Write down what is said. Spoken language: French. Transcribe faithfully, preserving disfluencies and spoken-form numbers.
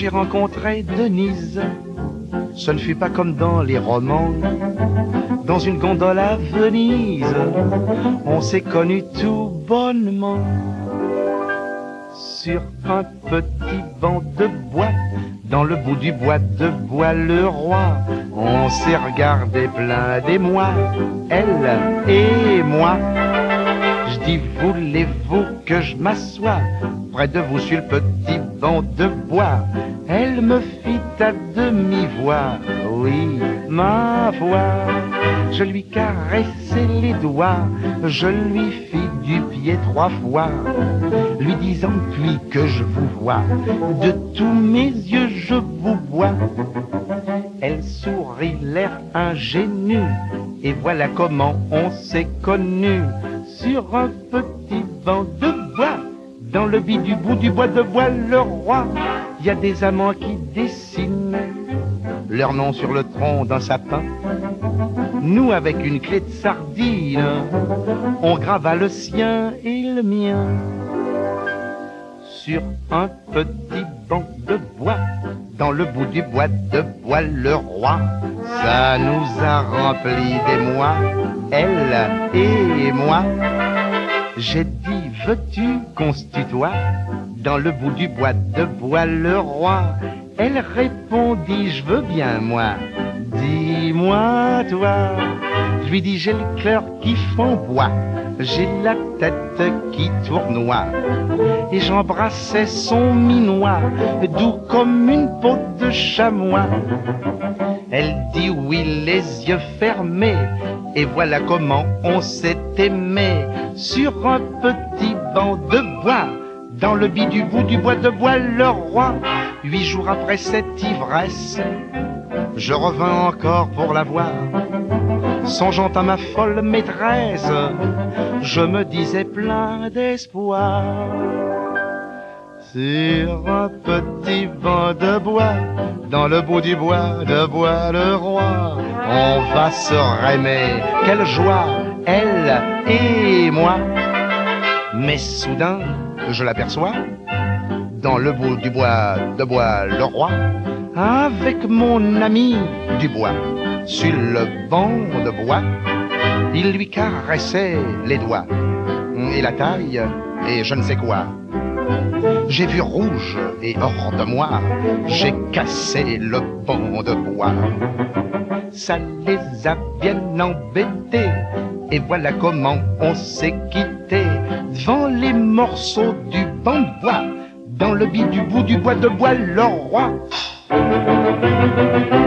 j'ai rencontré Denise, ce ne fut pas comme dans les romans. Dans une gondole à Venise, on s'est connus tout bonnement. Sur un petit banc de bois, dans le bout du bois de Bois-le-Roi, on s'est regardé plein d'émoi, elle et moi. Je dis, voulez-vous que je m'assoie près de vous sur le petit banc de bois? Elle me fit à demi-voix, oui, ma voix. Je lui caressai les doigts, je lui fis du pied trois fois, lui disant puis que je vous vois, de tous mes yeux je vous bois. Elle sourit l'air ingénu, et voilà comment on s'est connus. Sur un petit banc de bois, dans le bid du bout du bois de Bois-le-Roi, il y a des amants qui dessinent leur nom sur le tronc d'un sapin. Nous, avec une clé de sardine, on grava le sien et le mien. Sur un petit banc de bois, dans le bout du bois de Bois-le-Roi, ça nous a rempli d'émoi, elle et moi. J'ai dit, veux-tu qu'on se tutoie dans le bout du bois de Bois-le-Roi? Elle répondit, je veux bien moi, dis-moi toi. Je lui dis, j'ai le cœur qui flamboie, j'ai la tête qui tournoie, et j'embrassais son minois, doux comme une peau de chamois. Elle dit oui les yeux fermés, et voilà comment on s'est aimé. Sur un petit banc de bois, dans le bid du bout du bois de Bois-le-Roi. Huit jours après cette ivresse, je revins encore pour la voir. Songeant à ma folle maîtresse, je me disais plein d'espoir. Sur un petit banc de bois, dans le bout du bois de Bois-le-Roi, on va se raimer, quelle joie, elle et moi. Mais soudain, je l'aperçois, dans le bout du bois de Bois-le-Roi, avec mon ami du bois, sur le banc de bois. Il lui caressait les doigts, et la taille, et je ne sais quoi. J'ai vu rouge, et hors de moi, j'ai cassé le banc de bois. Ça les a bien embêtés, et voilà comment on s'est quitté. Devant les morceaux du banc de bois, dans le bid du bout du bois de Bois-le-Roi.